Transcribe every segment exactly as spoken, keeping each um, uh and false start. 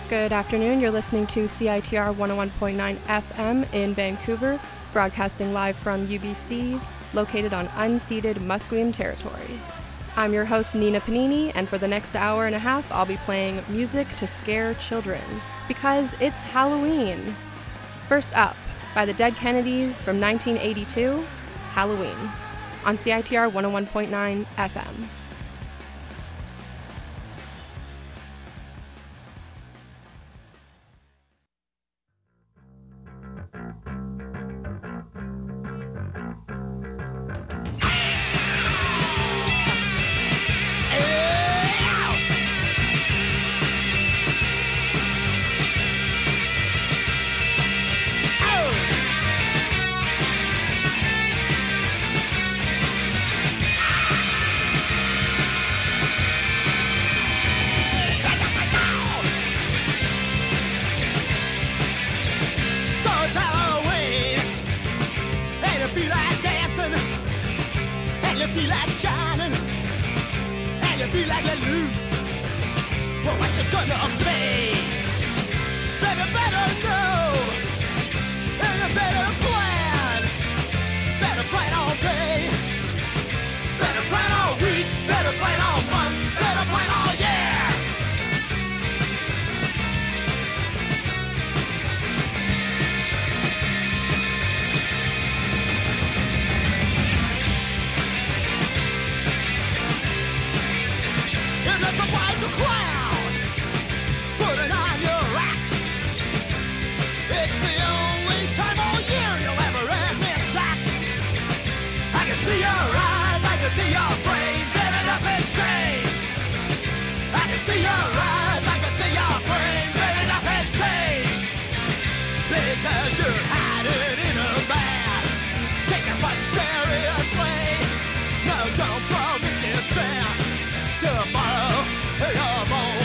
Good afternoon. You're listening to C I T R one oh one point nine F M in Vancouver, broadcasting live from U B C, located on unceded Musqueam territory. I'm your host, Nina Panini, and for the next hour and a half, I'll be playing music to scare children, because it's Halloween. First up, by the Dead Kennedys from nineteen eighty-two, Halloween, on C I T R one oh one point nine F M. Tomorrow, you're born.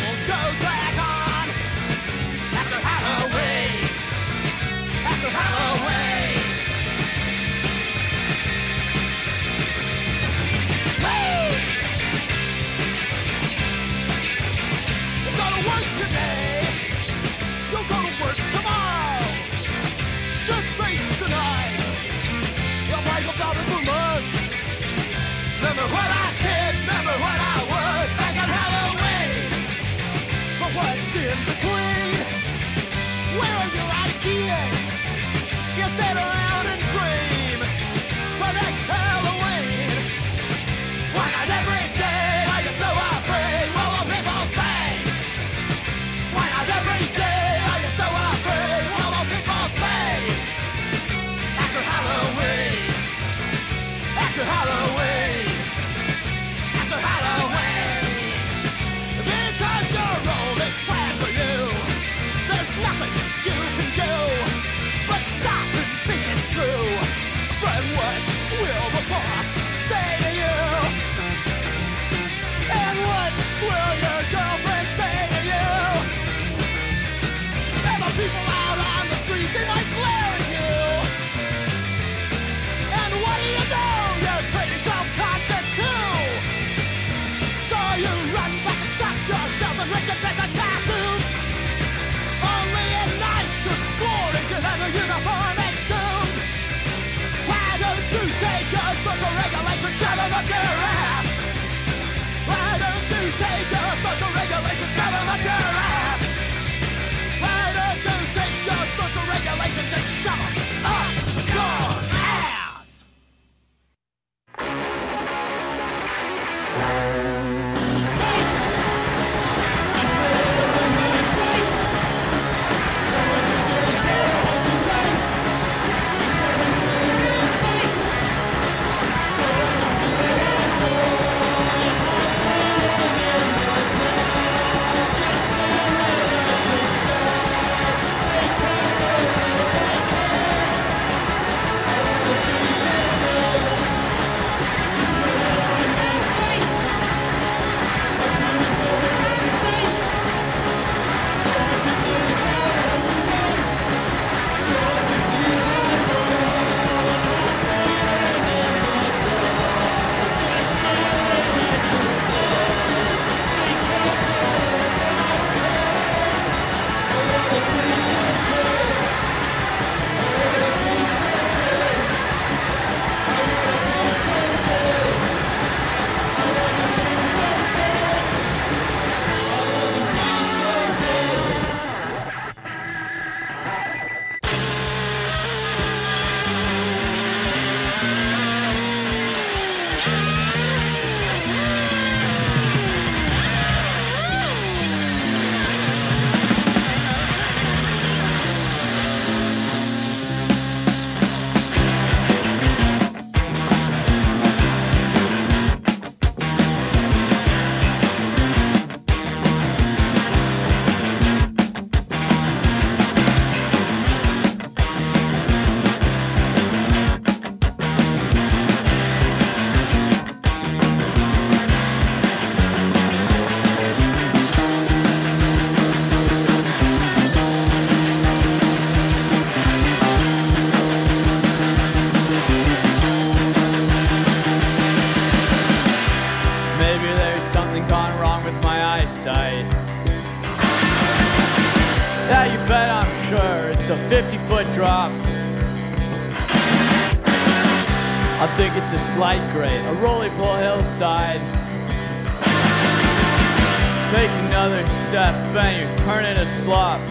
wrong with my eyesight. Yeah, you bet I'm sure it's a fifty-foot drop. I think it's a slight grade, a roly-poly hillside. Take another step, then you turn it a slop.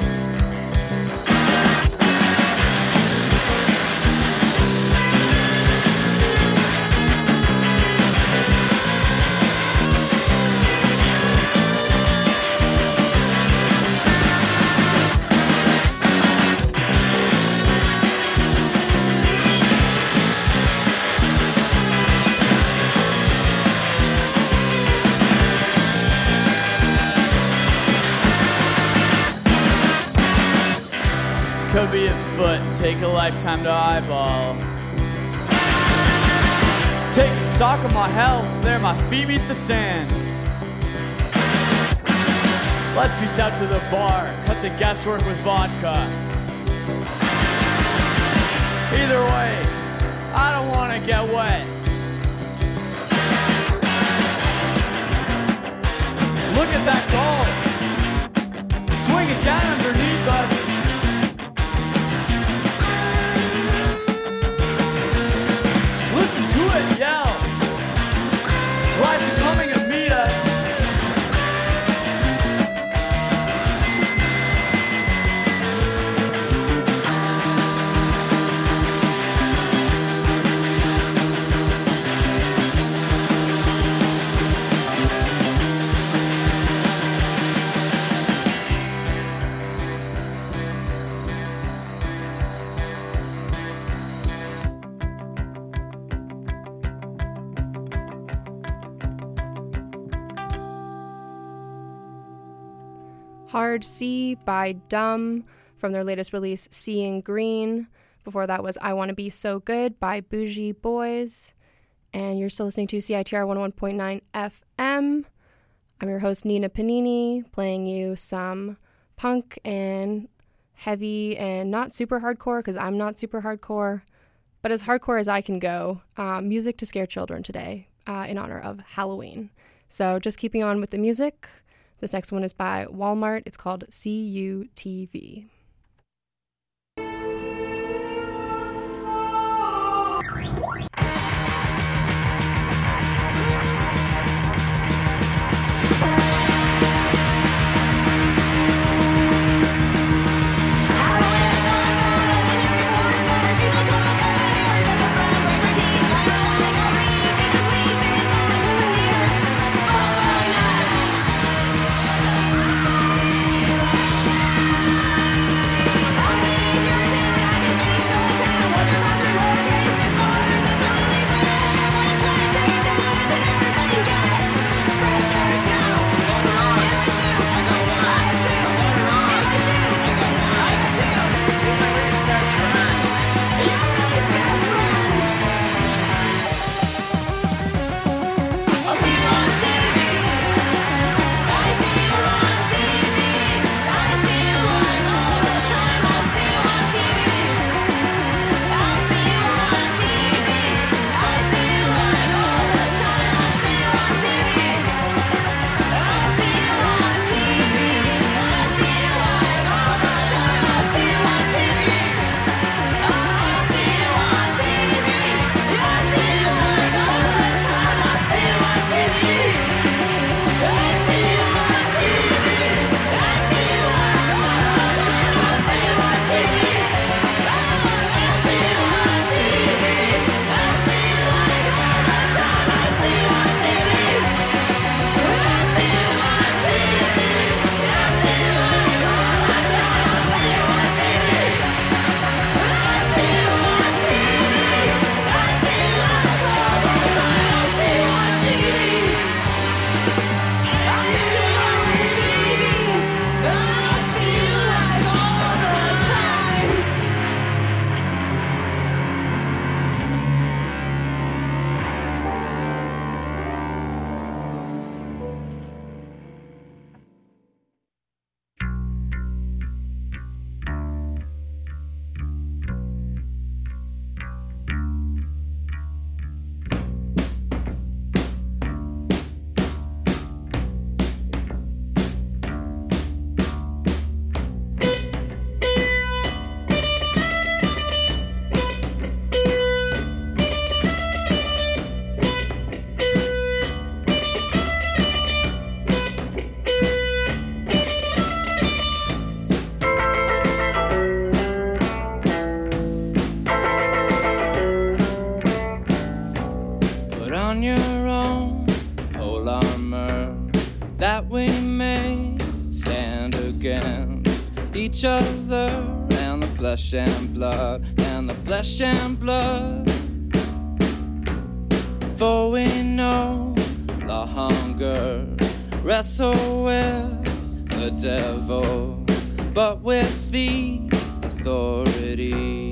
Could be a foot, take a lifetime to eyeball. Taking stock of my health, there my feet meet the sand. Let's peace out to the bar, cut the guesswork with vodka. Either way, I don't want to get wet. Look at that goal, swinging down underneath us. Yell! Why is it coming to meet us? Hard C by Dumb from their latest release, Seeing Green. Before that was I Wanna Be So Good by Bougie Boys. And you're still listening to C I T R one oh one point nine F M. I'm your host, Nina Panini, playing you some punk and heavy and not super hardcore, because I'm not super hardcore, but as hardcore as I can go. Uh, music to scare children today uh, in honor of Halloween. So just keeping on with the music. This next one is by Walmart. It's called C U T V. We'll be right back. that we may stand against each other and the flesh and blood, and the flesh and blood. For we know the hunger, wrestle with the devil, but with the authority.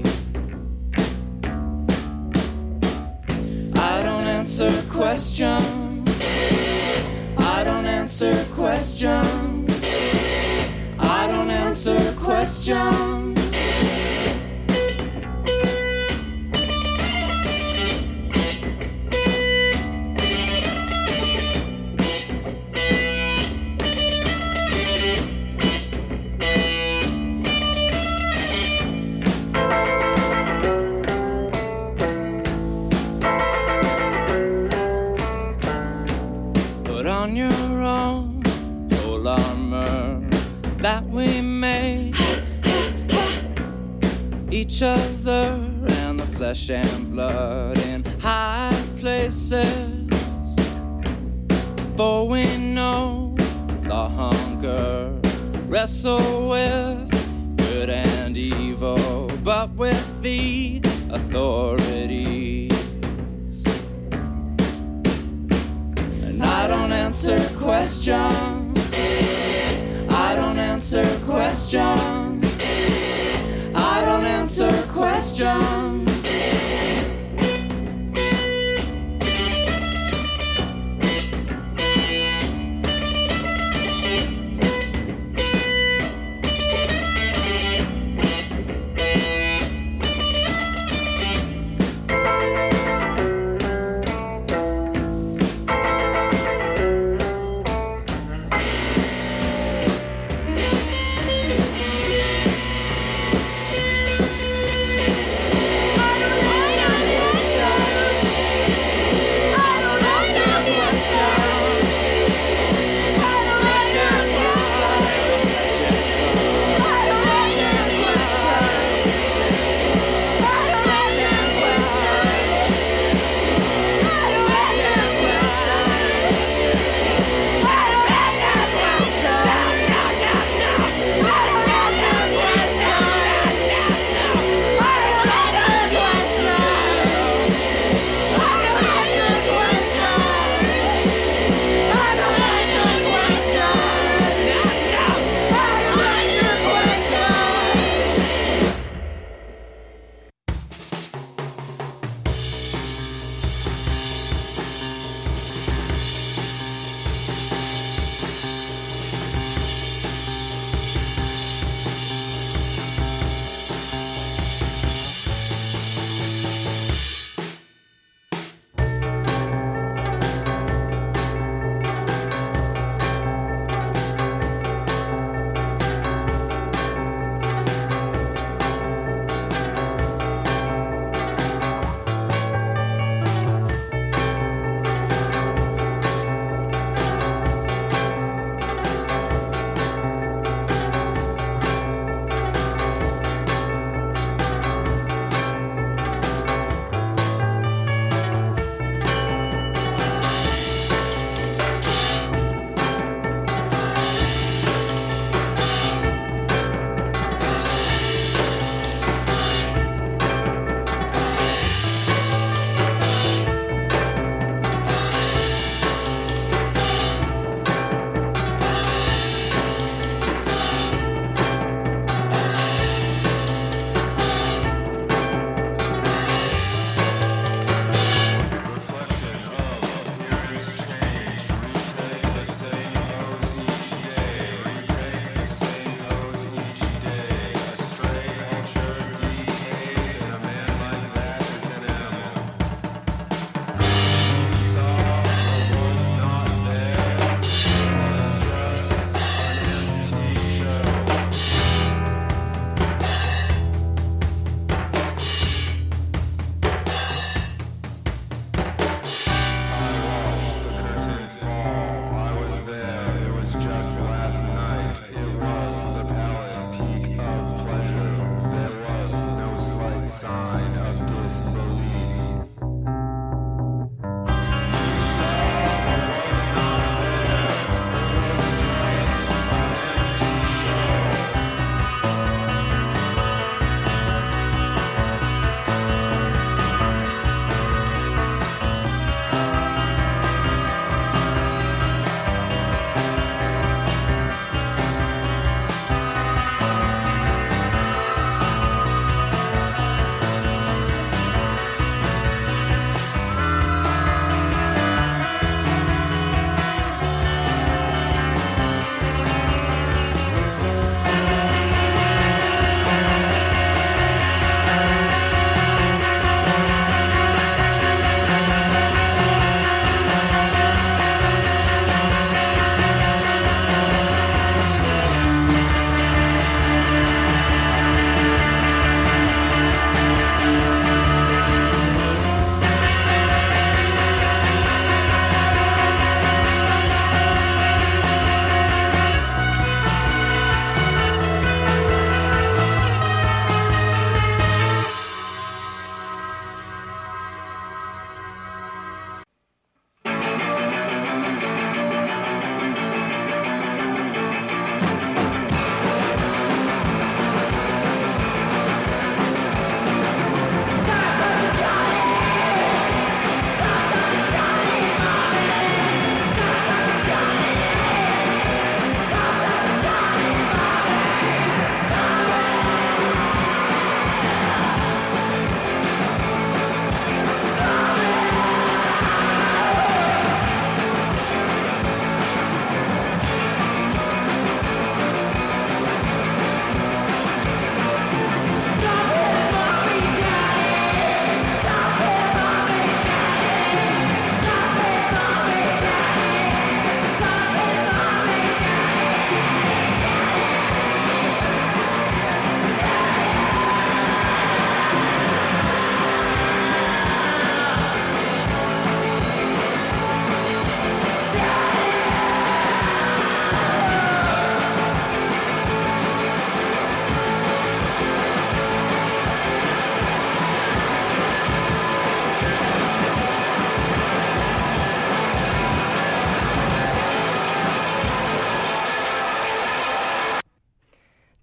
I don't answer questions, I don't answer questions, I don't answer questions. That we may each other and the flesh and blood in high places. For we know the hunger, wrestle with good and evil, but with the authorities. And I don't answer questions, I don't answer questions, I don't answer questions.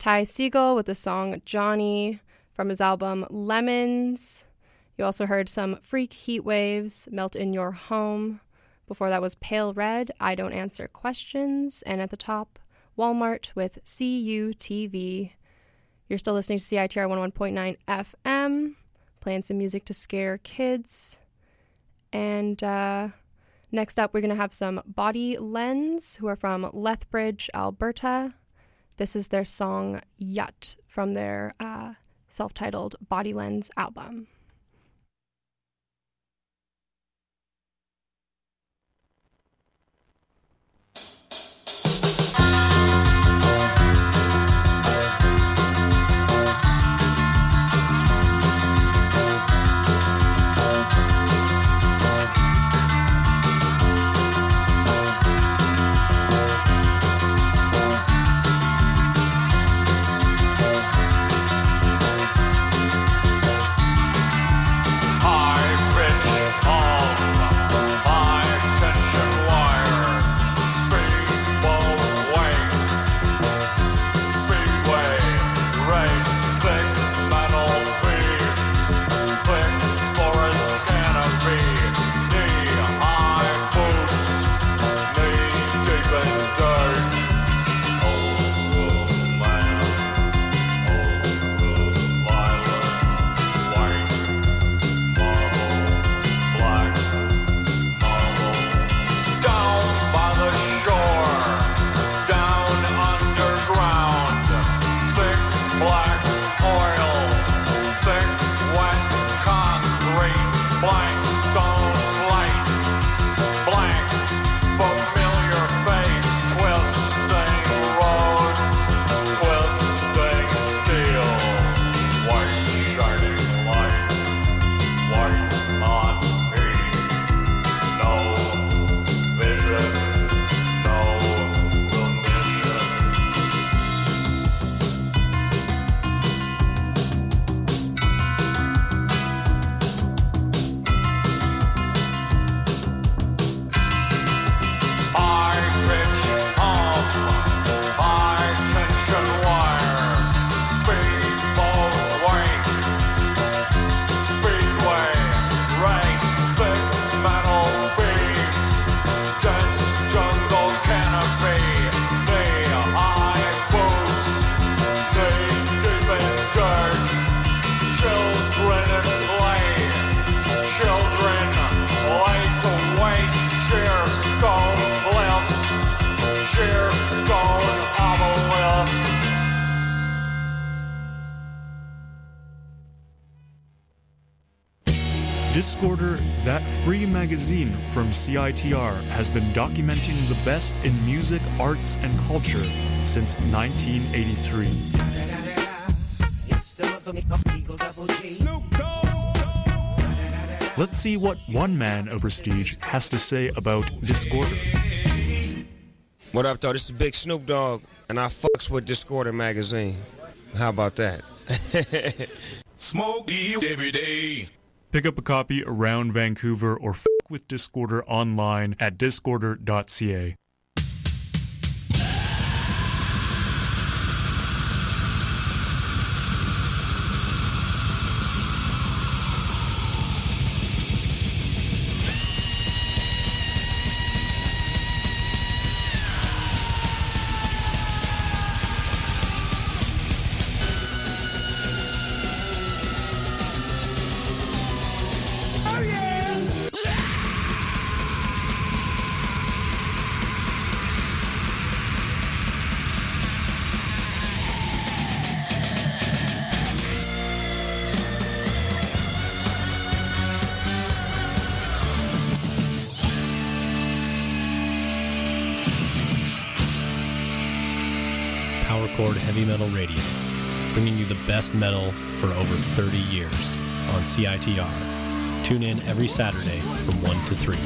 Ty Segall with the song Johnny from his album Lemons. You also heard some Freak Heat Waves, Melt in Your Home. Before that was Pale Red, I Don't Answer Questions. And at the top, Walmart with C U T V. You're still listening to C I T R one oh one point nine F M, playing some music to scare kids. And uh, next up, we're going to have some Body Lens, who are from Lethbridge, Alberta. This is their song Yut from their uh, self-titled Body Lens album. Discorder, that free magazine from C I T R, has been documenting the best in music, arts, and culture since nineteen eighty-three. Let's see what one man of prestige has to say about Discorder. What up, though? This is Big Snoop Dogg, and I fucks with Discorder magazine. How about that? Smoke you every day. Pick up a copy around Vancouver or f*** with Discorder online at discorder dot c a. Chord Heavy Metal Radio, bringing you the best metal for over thirty years on C I T R. Tune in every Saturday from one to three.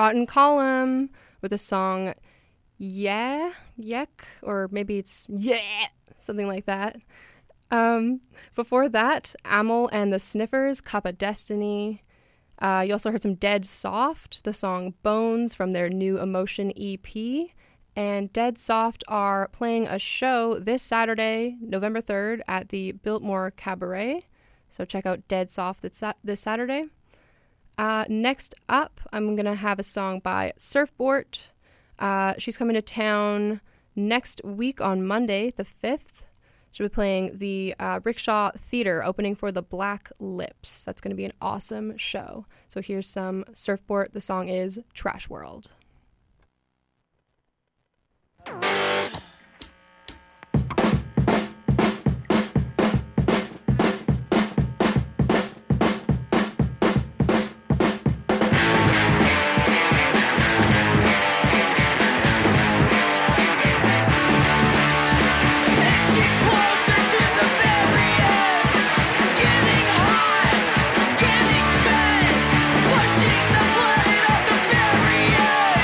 Rotten Column with the song Yeah, Yek, or maybe it's Yeah, something like that. Um, before that, Amel and the Sniffers, Cup of Destiny. Uh, you also heard some Dead Soft, the song Bones from their new Emotion E P. And Dead Soft are playing a show this Saturday, November third, at the Biltmore Cabaret. So check out Dead Soft this, this Saturday. Uh, next up, I'm going to have a song by Surfboard. Uh, she's coming to town next week on Monday, the fifth. She'll be playing the uh, Rickshaw Theater, opening for the Black Lips. That's going to be an awesome show. So here's some Surfboard. The song is Trash World. Pushing the planet of the very end.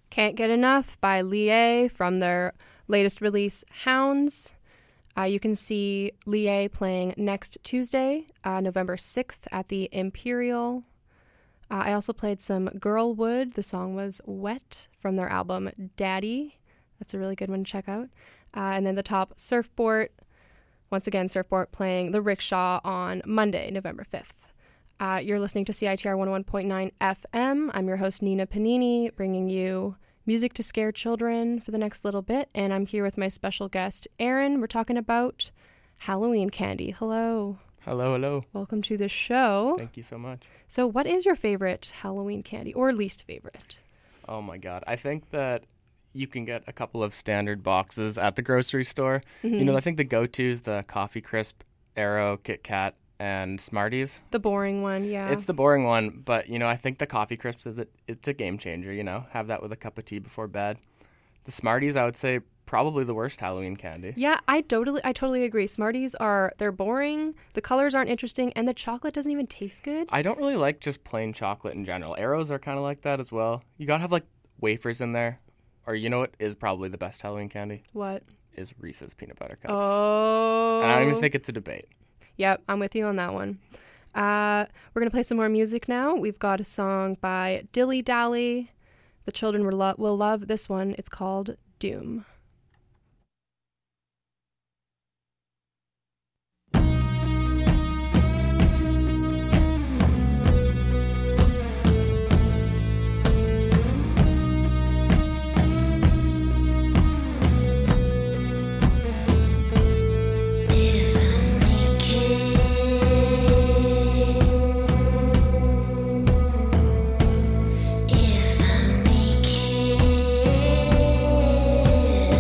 Can't Get Enough by Lie from their latest release, Hounds. Uh, you can see Lie playing next Tuesday, uh, November sixth at the Imperial. Uh, I also played some Girlwood. The song was Wet from their album Daddy. That's a really good one to check out. Uh, and then the top, Surfboard. Once again, Surfboard playing The Rickshaw on Monday, November fifth. Uh, you're listening to C I T R one oh one point nine F M. I'm your host, Nina Panini, bringing you music to scare children for the next little bit. And I'm here with my special guest, Aaron. We're talking about Halloween candy. Hello. Hello, hello. Welcome to the show. Thank you so much. So what is your favorite Halloween candy, or least favorite? Oh, my God. I think that you can get a couple of standard boxes at the grocery store. Mm-hmm. You know, I think the go-tos, the Coffee Crisp, Aero, Kit Kat, and Smarties. The boring one, yeah. It's the boring one, but, you know, I think the Coffee Crisps is a, it's a game changer, you know. Have that with a cup of tea before bed. The Smarties, I would say, probably the worst Halloween candy. Yeah, I totally I totally agree. Smarties are, they're boring, the colors aren't interesting, and the chocolate doesn't even taste good. I don't really like just plain chocolate in general. Aeros are kind of like that as well. You gotta have, like, wafers in there. Or you know what is probably the best Halloween candy? What? Is Reese's Peanut Butter Cups. Oh. And I don't even think it's a debate. Yep, I'm with you on that one. Uh, we're going to play some more music now. We've got a song by Dilly Dally. The children will, lo- will love this one. It's called Doom. If I make it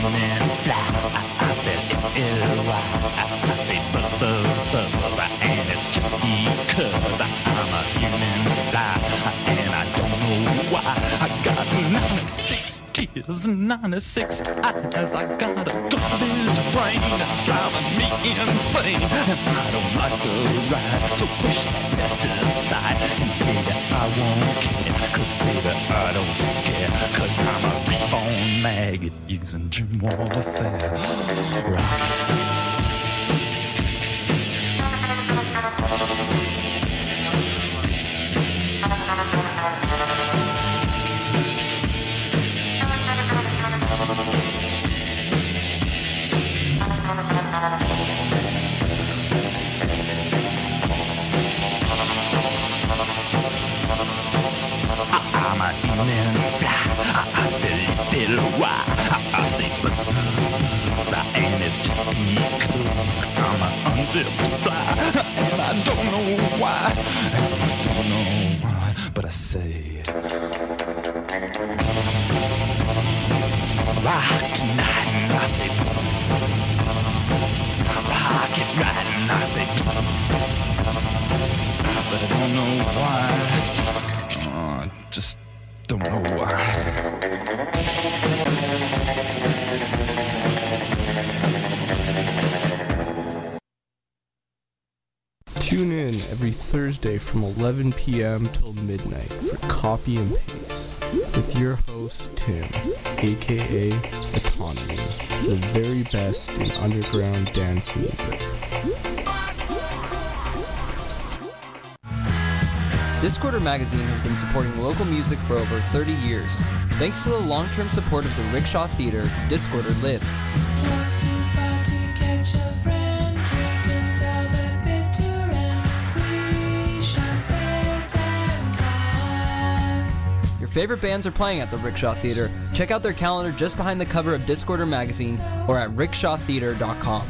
human fly. I spell L-Y. I say buzz, buzz, buzz, and it's just because I'm a human fly, and I don't know why. I got ninety-six tears and ninety-six eyes. I got a garbage brain that's driving me insane, and I don't like the ride, so push that mess to the side. And baby, I won't care, cause baby, I don't scare, cause I'm a reborn maggot using gym warfare. Rock. I'm a human fly. I spell L-Y. I say buzz, buzz, and it's just because I'm an unzipped fly, and I don't know why. And I don't know why, but I say rock tonight, and I say rock it right, and I say, but I don't know why. Oh, I just don't know why. Tune in every Thursday from eleven p.m. till midnight for Copy and Paste with your host Tim, aka Autonomy, the very best in underground dance music. Discorder Magazine has been supporting local music for over thirty years. Thanks to the long-term support of the Rickshaw Theater, Discorder lives. Your favorite bands are playing at the Rickshaw Theater. Check out their calendar just behind the cover of Discorder Magazine or at rickshaw theater dot com.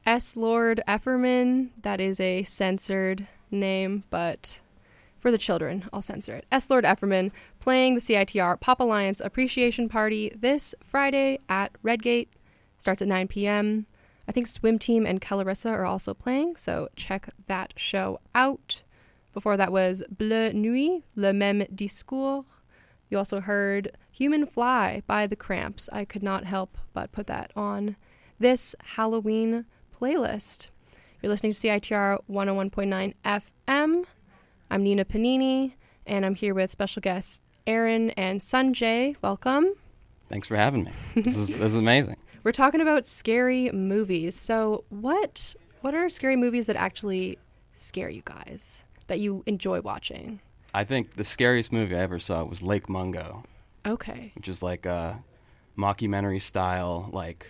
S. Lord Efferman. That is a censored name, but for the children, I'll censor it. S. Lord Efferman playing the C I T R Pop Alliance Appreciation Party this Friday at Redgate. Starts at nine p.m. I think Swim Team and Calarissa are also playing, so check that show out. Before that was Bleu Nuit, Le Même Discours. You also heard Human Fly by The Cramps. I could not help but put that on this Halloween playlist. You're listening to C I T R one oh one point nine F M. I'm Nina Panini, and I'm here with special guests Aaron and Sanjay. Welcome. Thanks for having me. This is, this is amazing. We're talking about scary movies. So what what are scary movies that actually scare you guys, that you enjoy watching? I think the scariest movie I ever saw was Lake Mungo. Okay. Which is like a mockumentary style, like,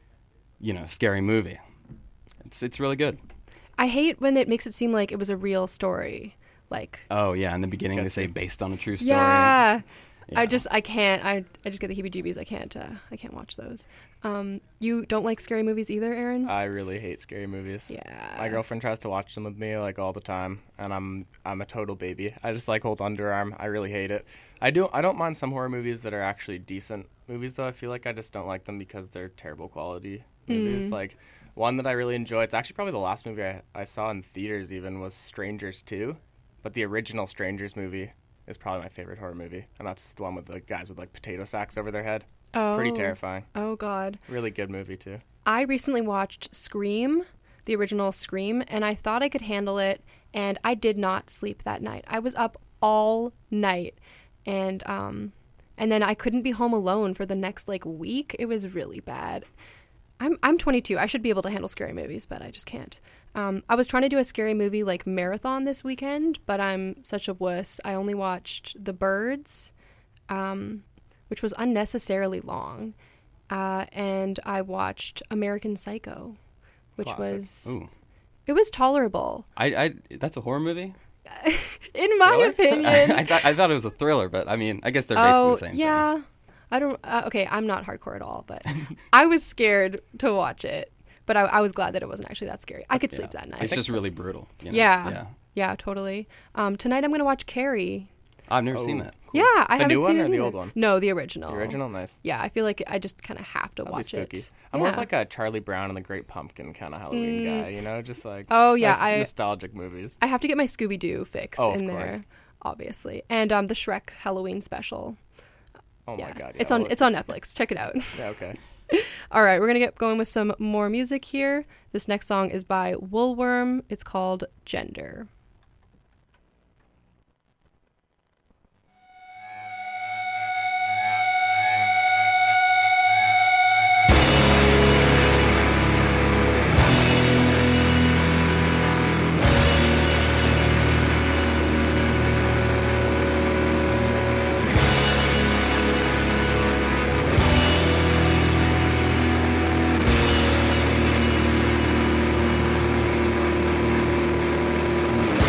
you know, scary movie. It's it's really good. I hate when it makes it seem like it was a real story. Like, oh, yeah, in the beginning they say based on a true story. Yeah. Yeah. I just I can't I I just get the heebie-jeebies. I can't uh, I can't watch those. Um, you don't like scary movies either, Aaron? I really hate scary movies. Yeah. My girlfriend tries to watch them with me like all the time, and I'm I'm a total baby. I just like hold underarm. I really hate it. I do I don't mind some horror movies that are actually decent movies though. I feel like I just don't like them because they're terrible quality movies. Mm. Like one that I really enjoy. It's actually probably the last movie I, I saw in theaters even was Strangers two, but the original Strangers movie is probably my favorite horror movie, and that's the one with the guys with like potato sacks over their head. Oh. Pretty terrifying. Oh God. Really good movie too. I recently watched Scream, the original Scream, and I thought I could handle it, and I did not sleep that night. I was up all night, and um, and then I couldn't be home alone for the next like week. It was really bad. I'm I'm twenty-two. I should be able to handle scary movies, but I just can't. Um, I was trying to do a scary movie like marathon this weekend, but I'm such a wuss. I only watched The Birds, um, which was unnecessarily long, uh, and I watched American Psycho, which Classic. was Ooh. it was tolerable. I, I that's a horror movie? In my Thriller? opinion. I, I, thought, I thought it was a thriller, but I mean, I guess they're basically oh, the same yeah. thing. I don't, uh, okay, I'm not hardcore at all, but I was scared to watch it, but I, I was glad that it wasn't actually that scary. I could Yeah. sleep that night. It's just really brutal. You know? Yeah. Yeah. Yeah, totally. Um, tonight I'm going to watch Carrie. I've never Oh, seen that. Yeah, I The haven't new seen one it or the either. old one? No, the original. The original, nice. Yeah, I feel like I just kind of have to That'd watch be spooky. it. I'm more yeah. of like a Charlie Brown and the Great Pumpkin kind of Halloween Mm. guy, you know, just like Oh, yeah, nice I- nostalgic movies. I have to get my Scooby-Doo fix Oh, of in course. there, obviously. And um, the Shrek Halloween special. Oh yeah. my god, yeah, it's on well- it's on Netflix. Check it out. Yeah, okay. All right, we're going to get going with some more music here. This next song is by Woolworm. It's called Gender. Thank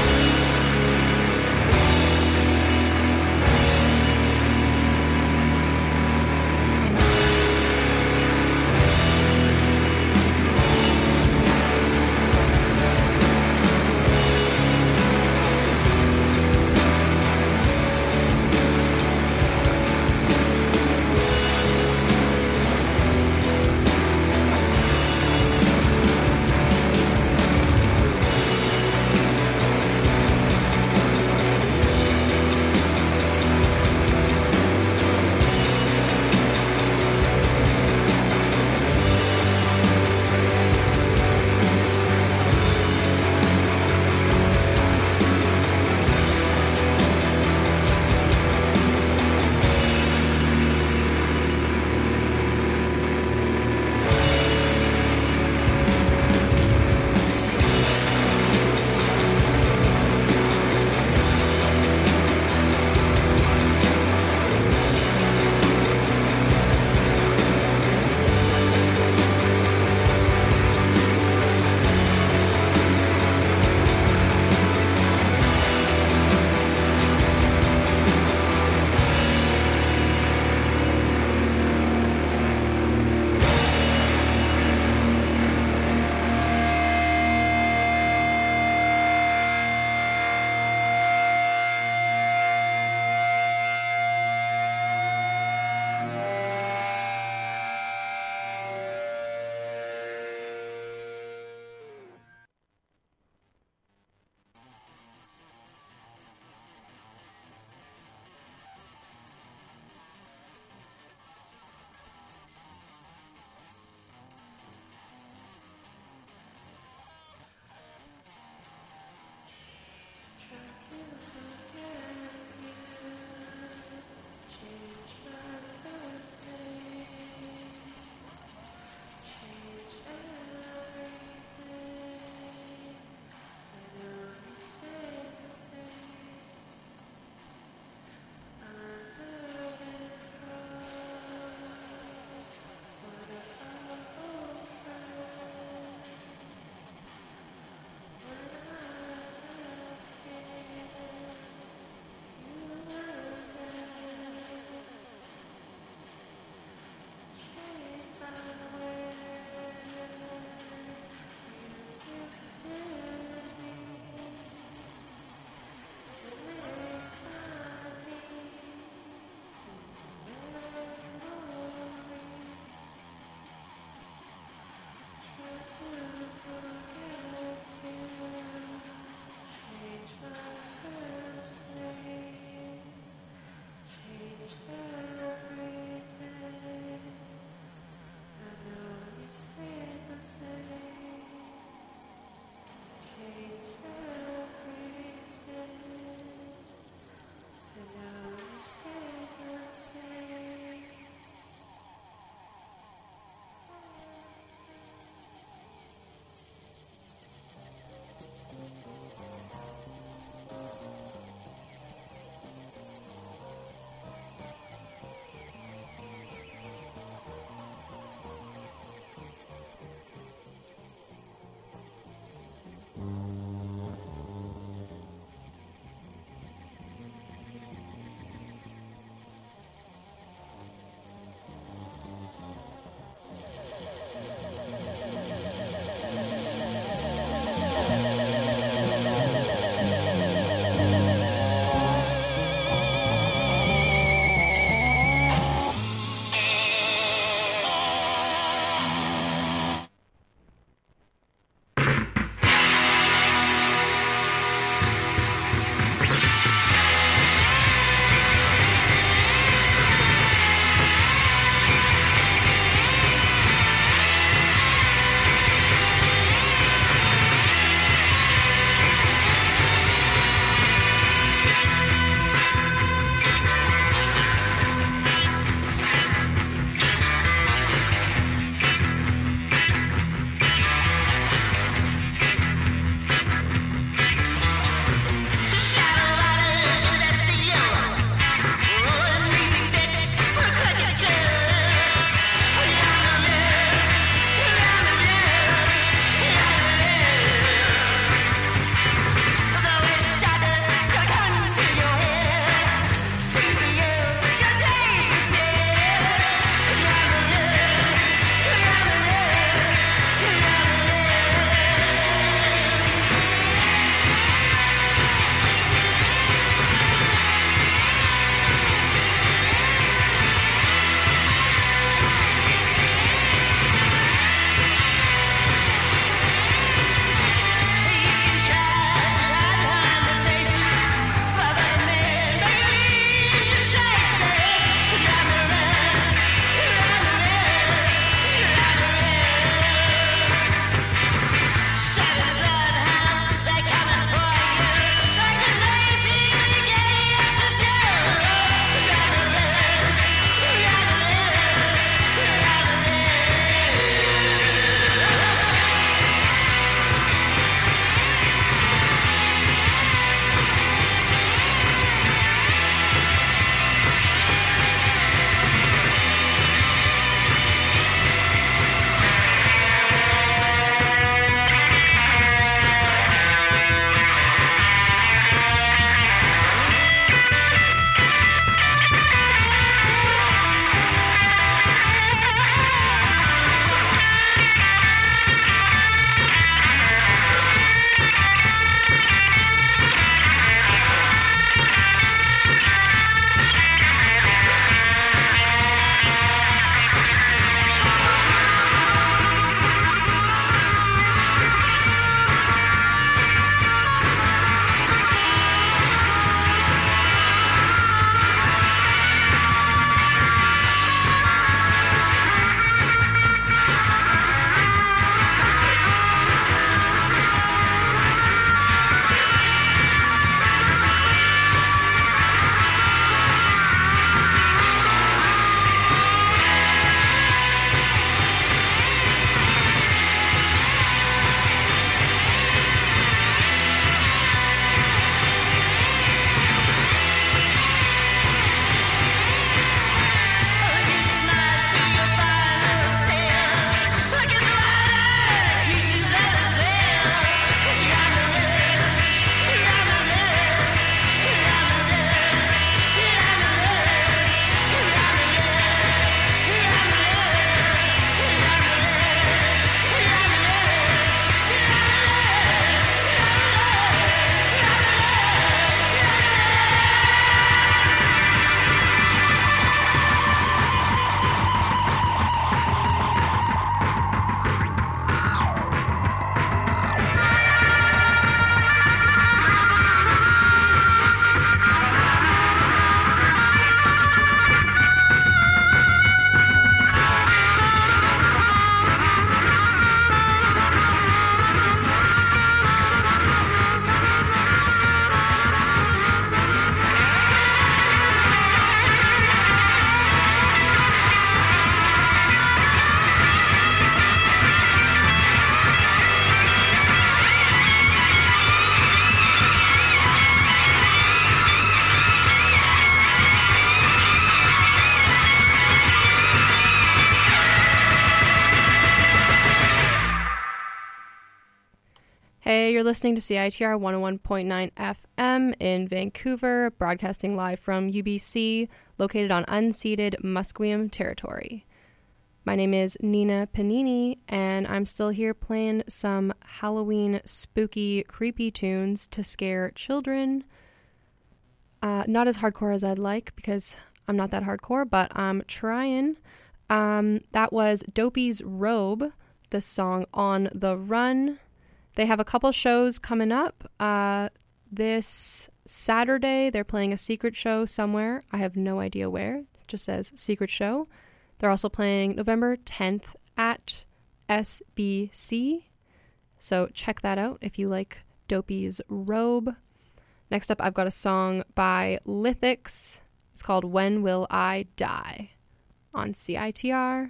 You're listening to C I T R one oh one point nine F M in Vancouver, broadcasting live from U B C, located on unceded Musqueam territory. My name is Nina Panini, and I'm still here playing some Halloween spooky, creepy tunes to scare children. Uh, not as hardcore as I'd like, because I'm not that hardcore, but I'm trying. Um, that was Dopey's Robe, the song On the Run. They have a couple shows coming up. Uh, this Saturday, they're playing a secret show somewhere. I have no idea where. It just says secret show. They're also playing November tenth at S B C. So check that out if you like Dopey's Robe. Next up, I've got a song by Lithics. It's called When Will I Die on C I T R.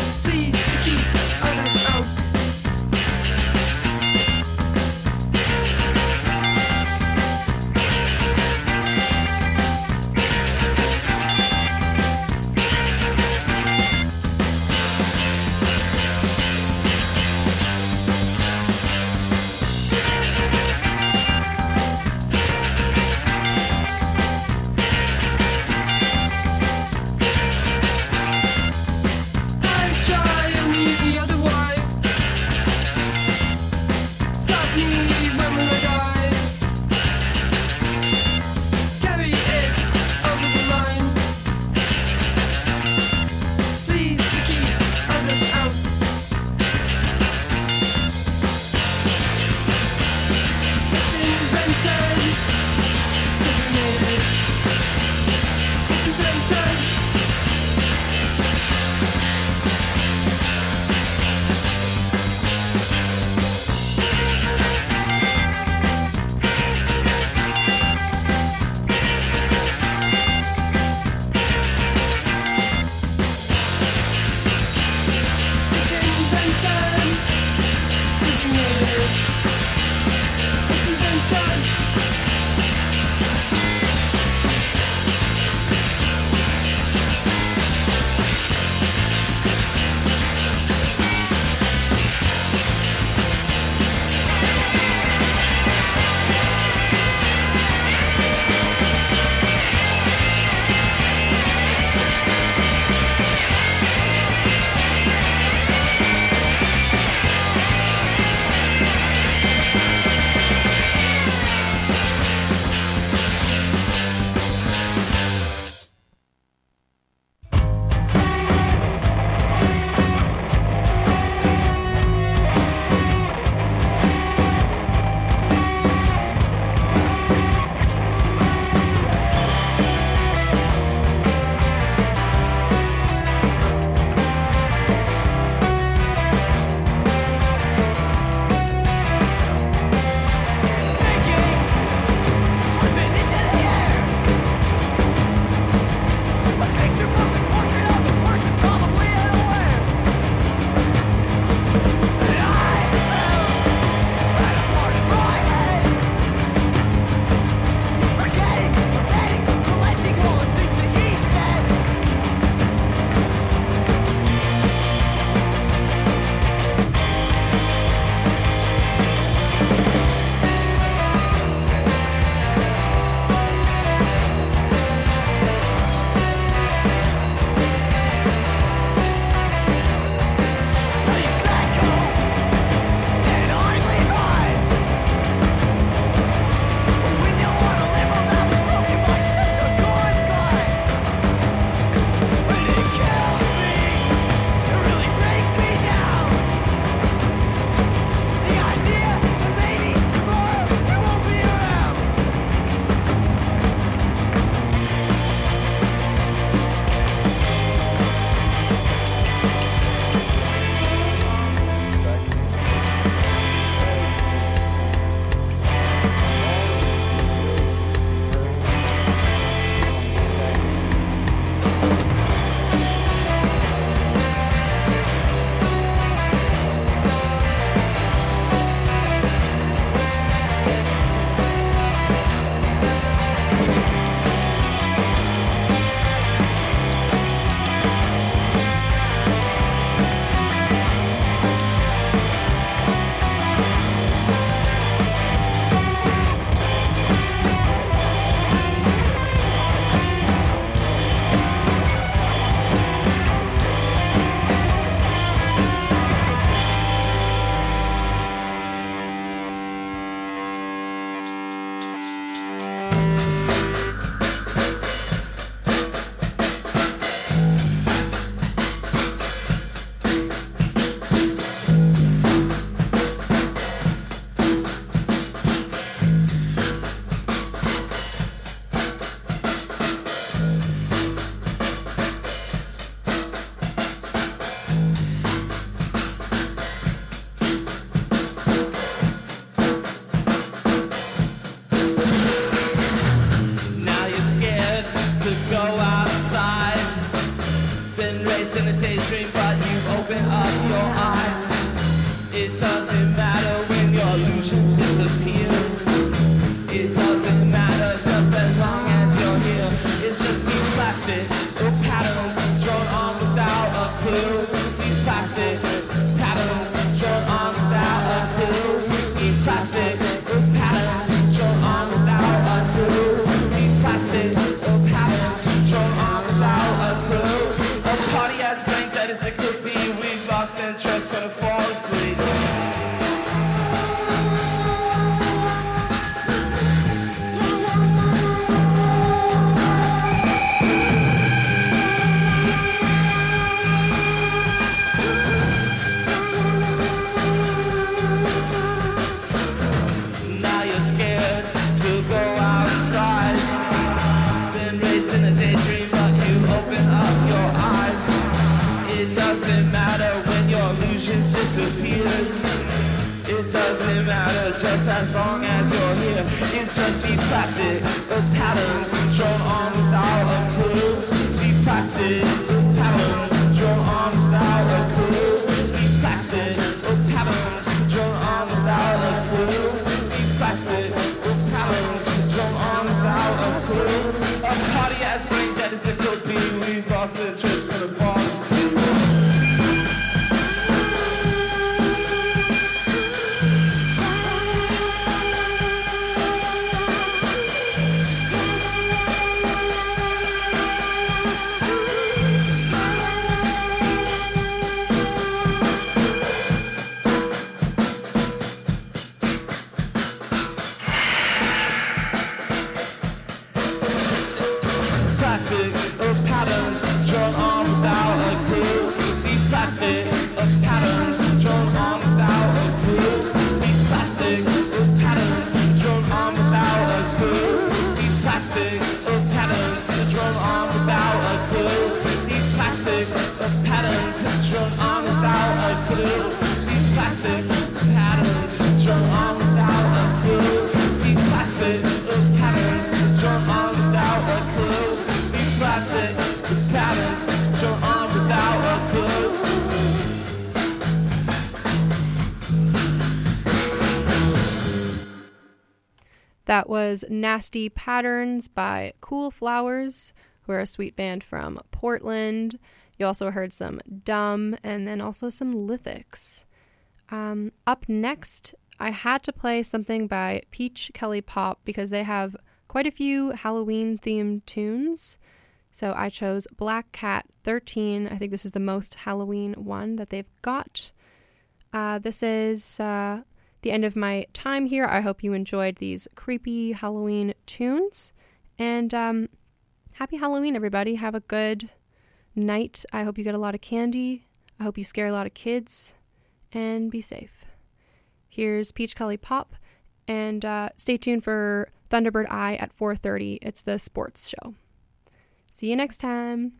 Please to keep others out. It's just these plastic patterns drawn on without a clue. These plastic patterns drawn on without a clue. These plastic patterns drawn on without a clue. These plastic patterns drawn on without a clue. A party as brain dead as it could be. We lost the choice for the fall asleep. Plastic of patterns drawn on without a clue. These plastic of patterns drawn on without a clue. These plastic of patterns drawn on without a clue. These plastic of patterns drawn on without a clue. These plastic of patterns drawn on without a clue. These plastic patterns drawn on without a clue. These plastic of patterns drawn on without a clue. Plastic patterns drawn on without a clue. That was Nasty Patterns by Cool Flowers, who are a sweet band from Portland. You also heard some Dumb and then also some Lithics. Um, up next, I had to play something by Peach Kelly Pop because they have quite a few Halloween-themed tunes. So I chose Black Cat thirteen. I think this is the most Halloween one that they've got. Uh, this is uh, the end of my time here. I hope you enjoyed these creepy Halloween tunes. And um, happy Halloween, everybody. Have a good night. I hope you get a lot of candy. I hope you scare a lot of kids. And be safe. Here's Peach Kelly Pop. And uh, stay tuned for Thunderbird Eye at four thirty. It's the sports show. See you next time.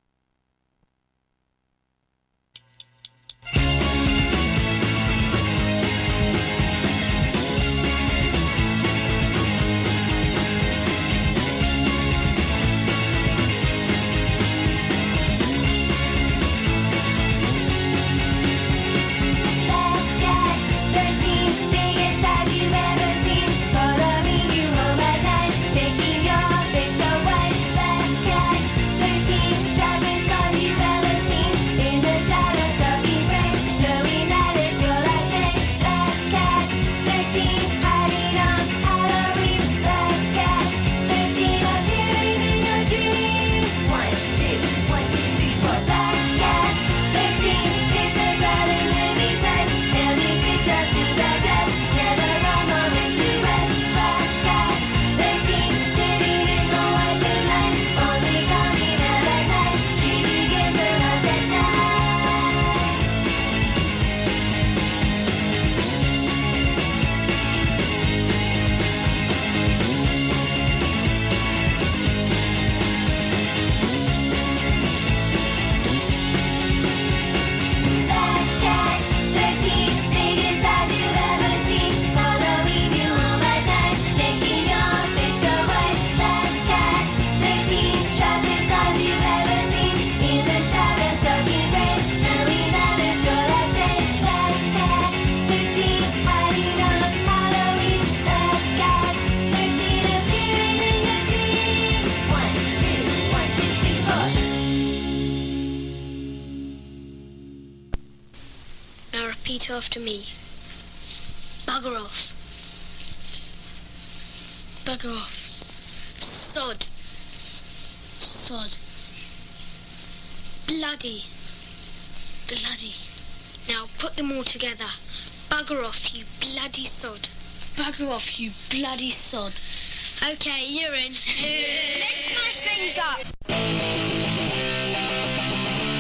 Repeat after me. Bugger off. Bugger off. Sod. Sod. Bloody. Bloody. Now put them all together. Bugger off, you bloody sod. Bugger off, you bloody sod. Okay, you're in. Let's smash things up.